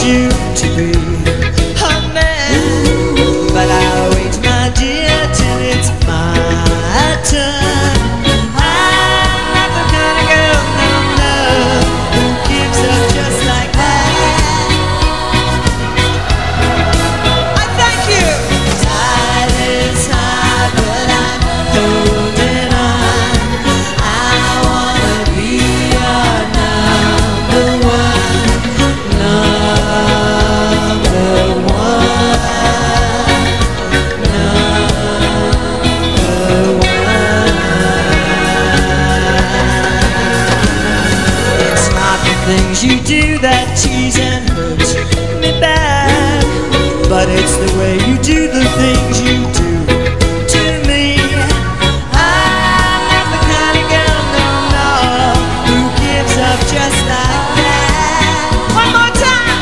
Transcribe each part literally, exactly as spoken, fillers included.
you to be a man, but I'll wait, my dear, till it's my turn. I'm not the kind of girl, no, no, who gives up just like that. I thank you. Tide is high, but I'm holding on. I wanna be your number one, number one, number one. It's not the things you do that tease and hurt me back, but it's the way you do the things you do to me. I'm not the kind of girl, no, no, who gives up just like that. One more time.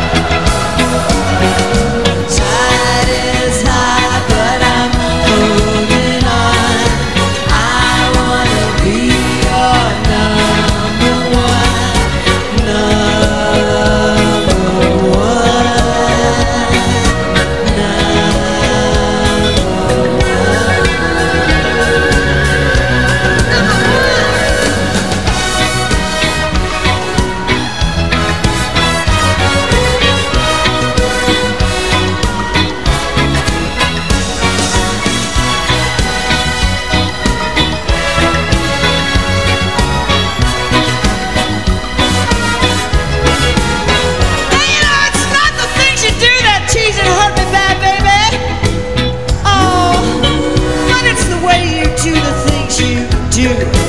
Tide is high, but I'm holding on. I wanna be your number one, number one, number Hey, you know, it's not the things you do that tease and hurt me bad, baby. Oh, but it's the way you do the things you do.